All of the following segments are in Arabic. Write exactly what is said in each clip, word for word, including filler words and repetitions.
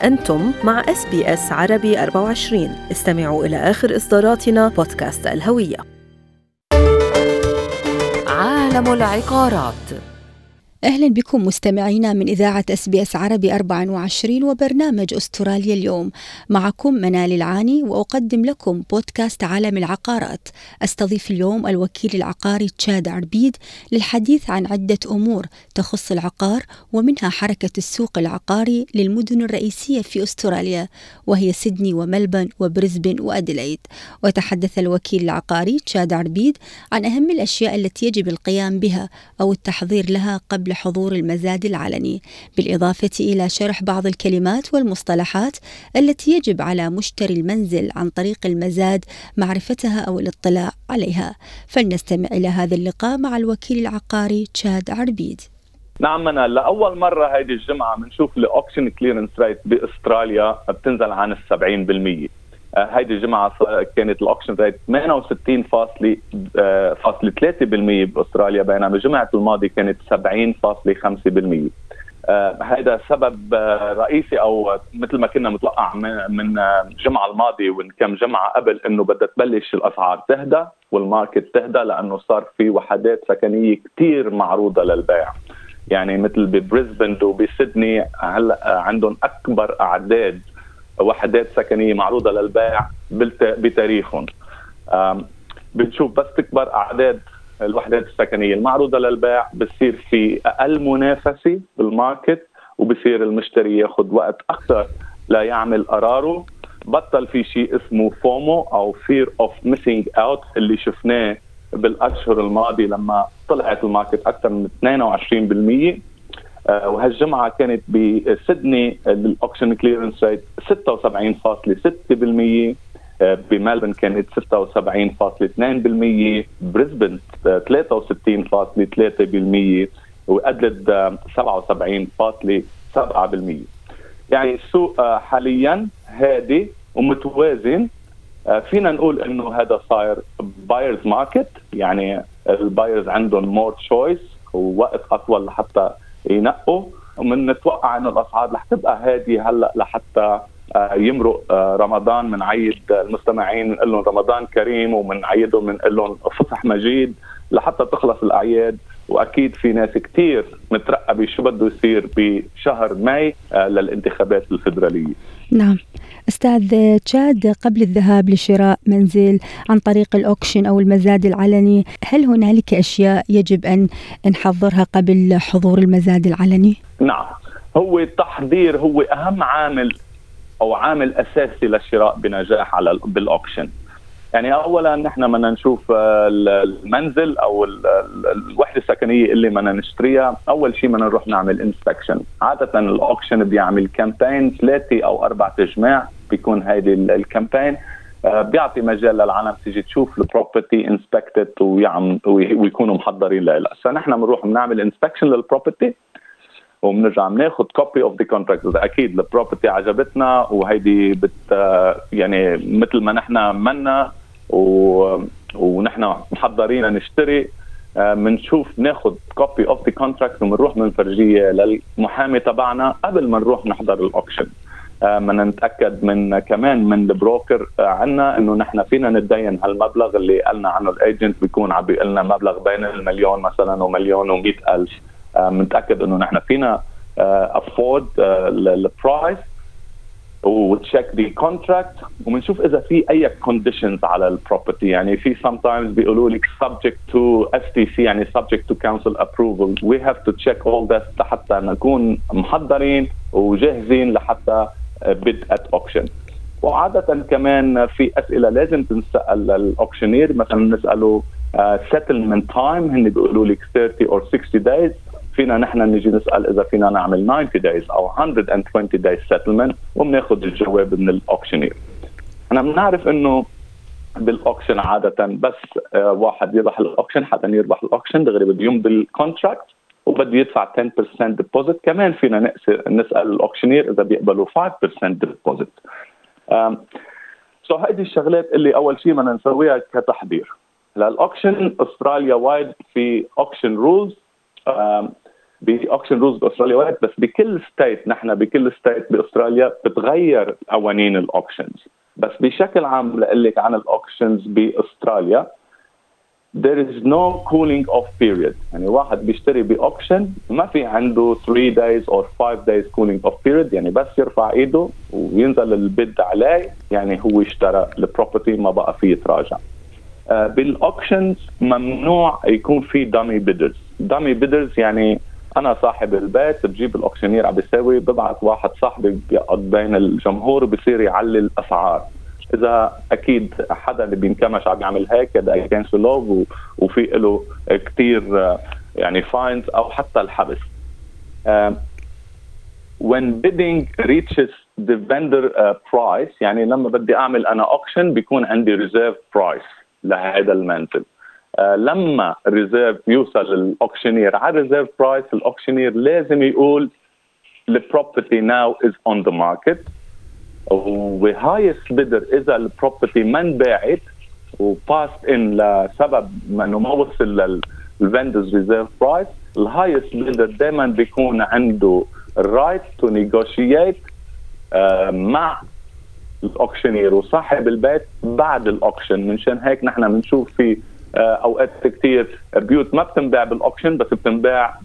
أنتم مع إس بي إس عربي أربعة وعشرين. استمعوا إلى آخر إصداراتنا بودكاست الهوية. عالم العقارات. أهلا بكم مستمعينا من إذاعة إس بي إس عربي أربعة وعشرين وبرنامج أستراليا اليوم. معكم منال العاني وأقدم لكم بودكاست عالم العقارات. أستضيف اليوم الوكيل العقاري تشاد عربيد للحديث عن عدة أمور تخص العقار، ومنها حركة السوق العقاري للمدن الرئيسية في أستراليا وهي سيدني وملبن وبريسبن وأديلايد. وتحدث الوكيل العقاري تشاد عربيد عن أهم الأشياء التي يجب القيام بها أو التحضير لها قبل حضور المزاد العلني، بالإضافة إلى شرح بعض الكلمات والمصطلحات التي يجب على مشتري المنزل عن طريق المزاد معرفتها أو الاطلاع عليها. فلنستمع إلى هذا اللقاء مع الوكيل العقاري تشاد عربيد. نعم منال، لأول مرة هذه الجمعة بنشوف الأوكشن كليرنس ريت بأستراليا بتنزل عن السبعين بالمية. هيدي الجمعة كانت الأوكشن ريت ثمانية وستين فاصلة ثلاثة بالمية بأستراليا، بينما الجمعة الماضية كانت سبعين فاصلة خمسة بالمية. هذا سبب رئيسي، أو مثل ما كنا متوقع من الجمعة الماضية ومن كم جمعة قبل، إنه بدها تبلش الأسعار تهدى والماركت تهدى، لأنه صار في وحدات سكنية كتير معروضة للبيع. يعني مثل ببريسبن وبسيدني هلا عندهم أكبر أعداد وحدات سكنية معروضة للبيع بتاريخهم. بنشوف بس تكبر أعداد الوحدات السكنية المعروضة للبيع بصير في أقل منافسة بالماركت، وبصير المشتري ياخد وقت أكثر لا يعمل قراره. بطل في شيء اسمه فومو أو Fear of Missing Out اللي شفناه بالأشهر الماضية لما طلعت الماركت أكثر من اثنين وعشرين بالمية. وهالجمعة كانت بسيدني الأوكشن كليرنس ريت ستة وسبعين فاصلة ستة بالمية، بملبن كانت ستة وسبعين فاصلة اثنين بالمية، بريسبن ثلاثة وستين فاصلة ثلاثة بالمية، وأدلد سبعة وسبعين فاصلة سبعة بالمية. يعني السوق حاليا هادي ومتوازن. فينا نقول إنه هذا صاير بايرز ماركت، يعني البايرز عندهم مور تشويس ووقت أطول لحتى ينقوا، ومن نتوقع انه الاسعار رح تبقى هاديه هلا لحتى يمرق رمضان. من عيد المستمعين نقول لهم رمضان كريم، ومن عيدهم بنقول لهم فصح مجيد لحتى تخلص الاعياد. واكيد في ناس كتير مترقبه شو بده يصير بشهر ماي للانتخابات الفدراليه. نعم أستاذ تشاد، قبل الذهاب لشراء منزل عن طريق الأوكشن أو المزاد العلني، هل هنالك أشياء يجب أن نحضرها قبل حضور المزاد العلني؟ نعم، هو التحضير هو أهم عامل أو عامل أساسي للشراء بنجاح على بالأوكشن. يعني أولا نحن بدنا نشوف المنزل أو الوحدة السكنية اللي بدنا نشتريها. أول شيء بدنا نروح نعمل إنسبكشن. عادة الأوكشن بيعمل كامبين ثلاثة أو أربع تجمع، بيكون هيدي الكامبين بيعطي مجال للعالم تيجي تشوف البروبرتي انسبكتد ويكونوا محضرين لها. فنحن بنروح بنعمل إنسبكشن للبروبرتي وبنرجع بناخذ كوبي اوف ذا كونتراكت. اكيد البروبرتي عجبتنا وهيدي بت يعني مثل ما نحن منا و... ونحن محضرين نشتري، بنشوف بناخذ كوبي اوف ذا كونتراكت وبنروح بنفرجيه للمحامي تبعنا قبل ما نروح نحضر الاوكشن. بدنا نتاكد من كمان من البروكر عنا انه نحن فينا نتدين هالمبلغ اللي قالنا عنه الايجنت، بيكون عم بيقول لنا مبلغ بين المليون مثلا ومليون ومئة ألف. متأكد انه نحن فينا افورد البرايس وتشيك دي كونتراكت، وبنشوف اذا في اي كونديشنز على البروبرتي. يعني في sometimes بيقولوا لك subject to إس تي سي، يعني subject to council approval. we have to check all this لحتى نكون محضرين وجاهزين لحتى bid at auction. وعادة كمان في اسئله لازم تنسال للاوكشنير، مثلا نساله settlement time، هن بيقولوا لك ثلاثين or ستين days. فينا نحن نجي نسأل إذا فينا نعمل تسعين days أو مئة وعشرين days settlement، وبناخد الجواب من الأوكشنير. أنا بنعرف إنه بالأوكشن عادة بس واحد يربح الأوكشن، حتى يربح الأوكشن دغري بده يمضي الكونتراكت وبده يدفع عشرة بالمية deposit. كمان فينا نسأل الأوكشنير إذا بيقبلوا خمسة بالمية deposit. سو هيدي الشغلات اللي أول شيء بدنا نسويها كتحضير للأوكشن. أستراليا وايد في أوكشن رولز باوكشن رولز باستراليا واحد بس. بكل ستيت نحن بكل ستيت باستراليا بتغير قوانين الاوكشنز، بس بشكل عام لقلك عن الاوكشنز باستراليا there is no cooling off period. يعني واحد بيشتري باوكشن ما في عنده three days or five days cooling off period، يعني بس يرفع ايده وينزل البيد عليه يعني هو اشترى البروبرتي ما بقى فيه يتراجع. آه بالاوكشنز ممنوع يكون في دامي بيدرز. دامي بيدرز يعني انا صاحب البيت بجيب الاوكشنير عم بيساوي ببعث واحد صاحبي بيقعد بين الجمهور وبصير يعلي الاسعار. اذا اكيد حدا اللي بينكمش عم يعمل هيك هذا against the law وفي له كثير يعني فاينز او حتى الحبس. uh, when bidding reaches the vendor uh, price، يعني لما بدي اعمل انا auction بيكون عندي reserve price لهذا المنزل. uh, لما reserve يوصل للاوكشنير على reserve price، الاوكشنير لازم يقول the property now is on the market، وهايست بيدر اذا البروبرتي ما انباعت وباست ان لسبب انه ما وصل للفندرز ريزيرف برايس، الهايست بيدر دائما بيكون عنده الرايت تو نيغوشيت مع الاوكشنير وصاحب البيت بعد الاوكشن. منشان هيك نحن بنشوف في uh, اوقات كثير بيوت ما بتنباع بالاوكشن بس بتنباع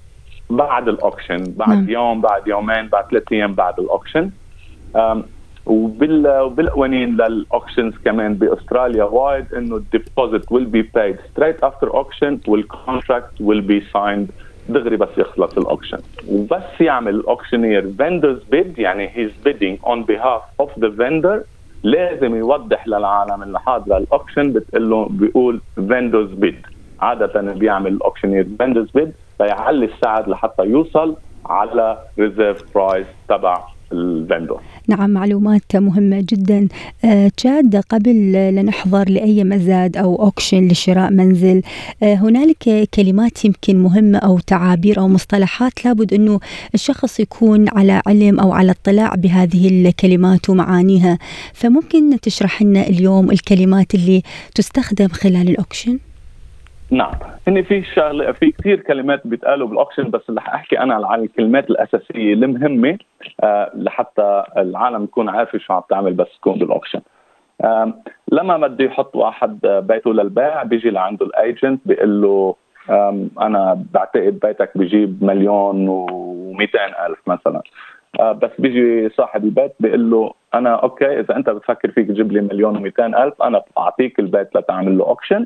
بعد الاوكشن، بعد م. يوم بعد يومين بعد ثلاث ايام بعد الاوكشن. Um, وبال وبالقوانين للاوكشنز كمان باستراليا وايد انه الديبوزيت will be paid straight after auction والكونتراكت will be signed دغري بس يخلص الاوكشن. وبس يعمل الاوكشنير vendors bid يعني he's bidding on behalf of the vendor، لازم يوضح للعالم اللي حاضره الاوكشن بتقول له بيقول vendors bid. عاده بيعمل الاوكشنير vendors bid فيعلي السعر لحتى يوصل على reserve price تبع الفندور. نعم، معلومات مهمة جدا. آه، تشاد قبل لنحضر لأي مزاد أو أوكشن لشراء منزل، آه، هنالك كلمات يمكن مهمة أو تعابير أو مصطلحات لابد أنه الشخص يكون على علم أو على اطلاع بهذه الكلمات ومعانيها، فممكن تشرح لنا اليوم الكلمات اللي تستخدم خلال الأوكشن؟ نعم، إن في شغله في كثير كلمات بيتقالوا بالاوكشن، بس اللي حاحكي انا عن الكلمات الاساسيه المهمه آه لحتى العالم يكون عارف شو عم تعمل بس تكون بالاوكشن. آه لما بده يحط واحد بيته للبيع بيجي لعنده الايجنت بيقول له آه انا بعتقد بيتك بيجيب مليون ومئتين الف مثلا، آه بس بيجي صاحب البيت بيقول له انا اوكي اذا انت بتفكر فيك تجيب لي مليون ومئتين الف انا بعطيك البيت لتعمل له اوكشن،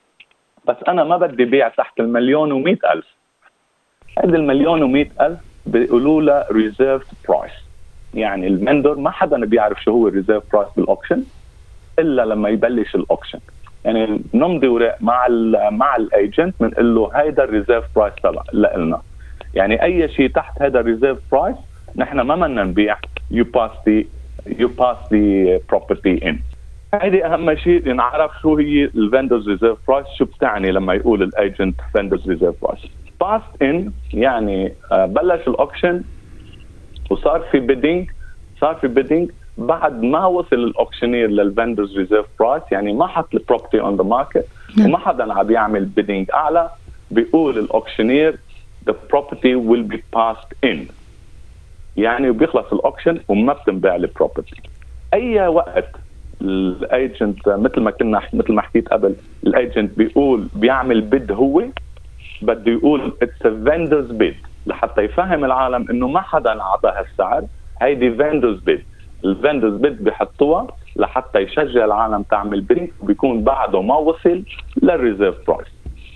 بس أنا ما بدي بيع تحت المليون ومئة ألف. هذا المليون ومئة ألف بيقولوا له reserved price، يعني المندور ما حدا بيعرف شو هو reserved price بالأوكشن إلا لما يبلش الأوكشن. يعني نمضي ورق مع ال مع الايجنت بنقول له هيدا الريزيرف برايس تبع لنا، يعني أي شيء تحت هذا الريزيرف برايس نحن ما بدنا نبيع. you pass the you pass the property in. هذه أهم شيء نعرف شو هي الفندرز ريزيرف برايس، شو بتعني لما يقول الايجنت فندرز ريزيرف برايس. باست ان يعني بلش الاوكشن وصار في بيدينج، صار في بيدينج بعد ما وصل الاوكشنير للفندرز ريزيرف برايس، يعني ما حط البروبرتي اون ذا ماركت وما حدا عم يعمل بيدينج اعلى، بيقول الاوكشنير the property will be passed in، يعني بيخلص الاوكشن وما بتنباع البروبرتي. اي وقت الايجنت مثل ما كنا مثل ما حكيت قبل، الايجنت بيقول بيعمل بيد، هو بده يقول it's a vendor's bid لحتى يفهم العالم انه ما حدا اعطاها السعر، هيدي vendor's bid. الفندرز بيد بيحطوها لحتى يشجع العالم تعمل بيد، وبيكون بعده ما وصل للريزيرف برايس.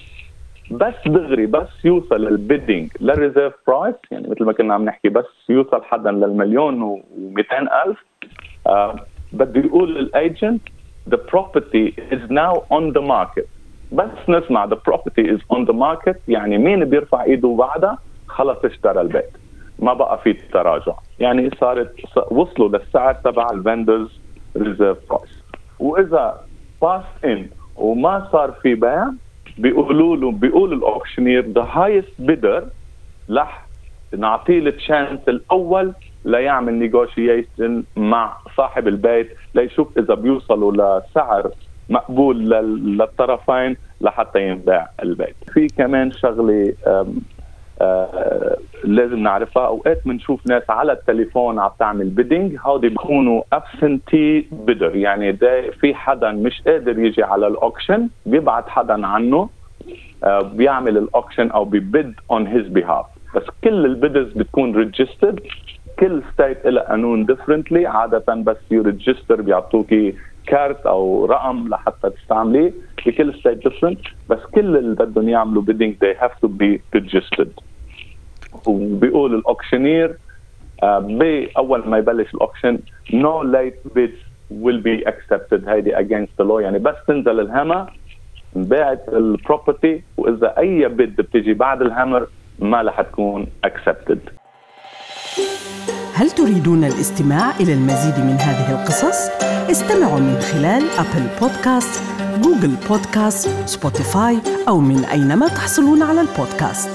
بس دغري بس يوصل البيدنج للريزيرف برايس، يعني مثل ما كنا عم نحكي بس يوصل حدا للمليون ومئتين ألف، آه بده يقول للايجنت the property is now on the market. بس نسمع the property is on the market يعني مين بيرفع ايده بعدها خلص اشترى البيت، ما بقى في تراجع، يعني صارت وصلوا للسعر تبع الفندرز ريزيرف برايس. واذا باس ان وما صار في بيع بيقولوا له بيقول الاوكشنير the highest bidder رح نعطيه التشانس الاول ليعمل نيغوشيشن مع صاحب البيت ليشوف اذا بيوصلوا لسعر مقبول للطرفين لحتى ينباع البيت. في كمان شغله آه لازم نعرفها. اوقات بنشوف ناس على التليفون عم تعمل بيدنج، هودي بيكونوا absentee bidder، يعني ده في حدا مش قادر يجي على الاوكشن بيبعت حدا عنه آه بيعمل الاوكشن او بيبيد on his behalf. بس كل البيدرز بتكون ريجسترد، كل ستيت لها قانون ديفرنتلي. عاده بس يريجستر بيعطوكي كارت او رقم لحتى تستعمليه، بكل ستيت ديفرنت، بس كل اللي بدهم يعملوا bidding they have to be registered. وبيقول الاوكشنير آه باول ما يبلش الاوكشن no late bids will be accepted. هيدي against the law، يعني بس تنزل الهامر انباعت البروبرتي، واذا اي بيد بتيجي بعد الهامر ما رح تكون accepted. هل تريدون الاستماع إلى المزيد من هذه القصص؟ استمعوا من خلال أبل بودكاست، جوجل بودكاست، سبوتيفاي أو من أينما تحصلون على البودكاست.